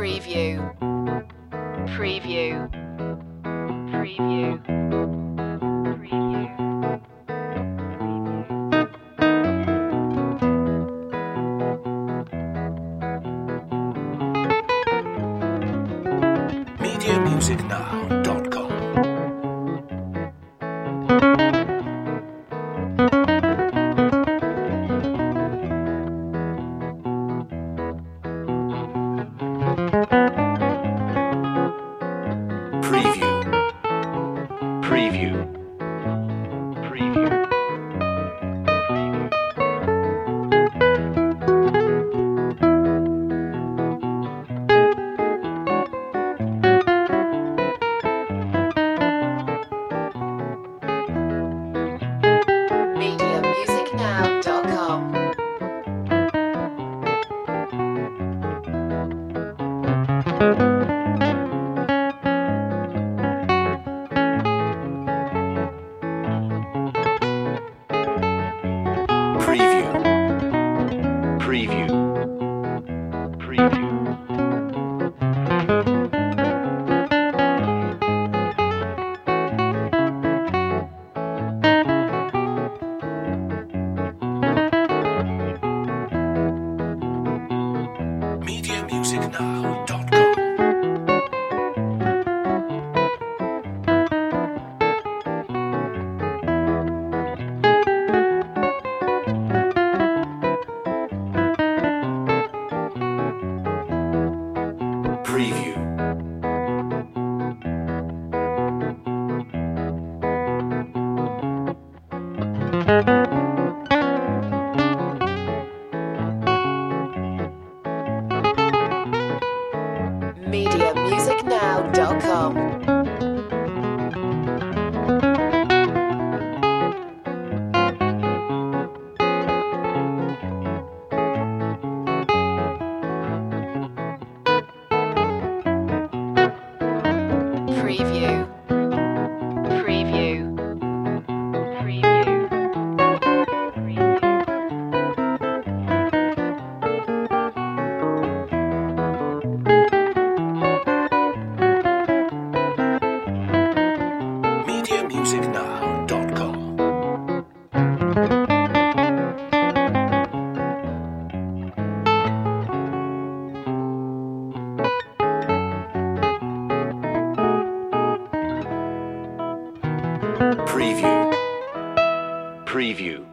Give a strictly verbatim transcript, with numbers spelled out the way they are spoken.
Preview. Preview. Preview. Preview. media music now dot com. Preview. Preview. Preview. media music now dot com. Preview. Preview. Preview. media music now dot com. Preview. media music now dot com. Preview. Preview. Preview. media music now dot com. Preview. Preview.